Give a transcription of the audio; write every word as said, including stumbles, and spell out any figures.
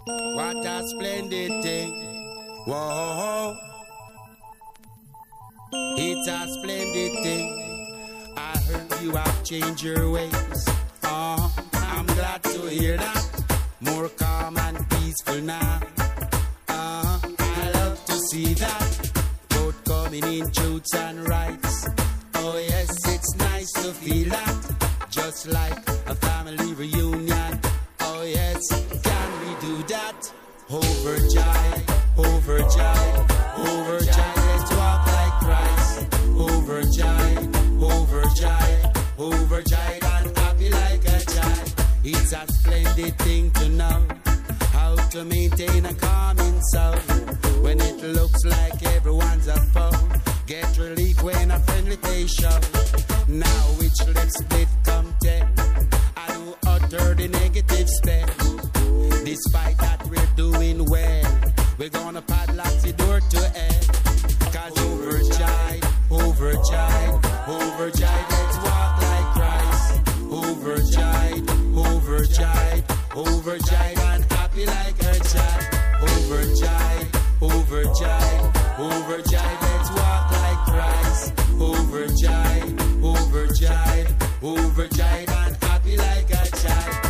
What a splendid thing. Whoa. It's a splendid thing. I heard you have changed your ways. Oh, I'm glad to hear that. More calm and peaceful now. Uh, I love to see that. Both coming in truths and rights. Oh yes, it's nice to feel that. Just like a family reunion. Oh yes, can we do that? Overjoyed, overjoyed, overjoyed. Let's walk like Christ. Overjoyed, overjoyed, overjoyed and happy like a child. It's a splendid thing to know how to maintain a calming soul when it looks like everyone's a foe. Get relief when a friendly face show. Now which lips split come ten. I do utter the negative spell. Despite that we're doing well, we're gonna padlock the door to hell. Cause overjoyed, overjoyed, overjoyed. Let's walk like Christ. Overjoyed, overjoyed, overjoyed and happy like her child. Overjoyed, overjoyed, overjoyed. Let's walk like Christ. Overjoyed, overjoyed, overjoyed and happy like a child.